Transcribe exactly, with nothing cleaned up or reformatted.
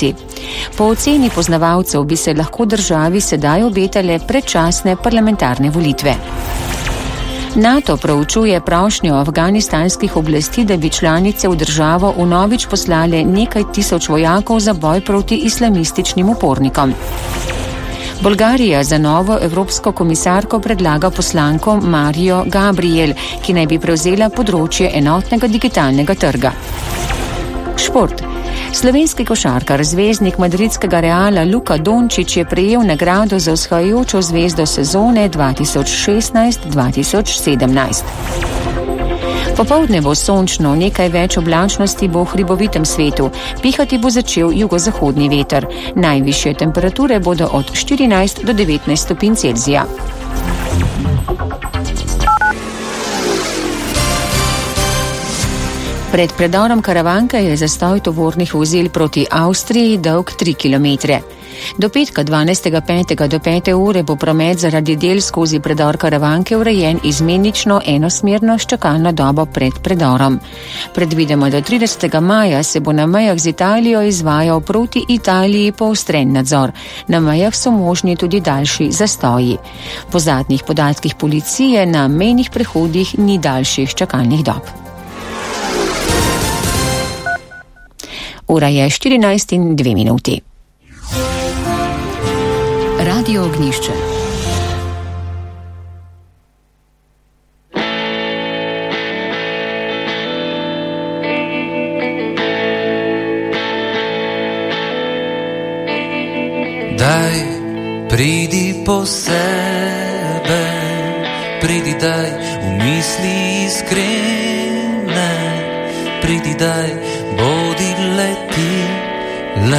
polovici. Po oceni poznavalcev bi se lahko državi sedaj obetale predčasne parlamentarne volitve. NATO proučuje prošnjo afganistanskih oblasti, da bi članice v državo vnovič poslale nekaj tisoč vojakov za boj proti islamističnim upornikom. Bolgarija za novo evropsko komisarko predlaga poslanko Marijo Gabriel, ki naj bi prevzela področje enotnega digitalnega trga. Šport. Slovenski košarkar, zvezdnik madridskega Reala Luka Dončić je prejel nagrado za vzhajajočo zvezdo sezone dva tisoč šestnajst dva tisoč sedemnajst. Popoldne bo sončno, nekaj več oblačnosti bo v hribovitem svetu. Pihati bo začel jugozahodni veter. Najvišje temperature bodo od štirinajst do devetnajst stopinj Celzija. Pred predorom Karavanke je zastoj tovornih vozil proti Avstriji dolg tri kilometre. Do petka dvanajstega petega do pete ure bo promet zaradi del skozi predor Karavanke urejen izmenično enosmerno s čakalno dobo pred predorom. Predvidemo, do tridesetega maja se bo na mejah z Italijo izvajal proti Italiji poostren nadzor. Na mejah so možni tudi daljši zastoji. Po zadnjih podatkih policije na mejnih prehodih ni daljših čakalnih dob. Ura je štirinajst in dve minuti. Radio Ognjišče. Daj, pridi po sebe, pridi daj v misli iskrene, pridi daj, bodi leti.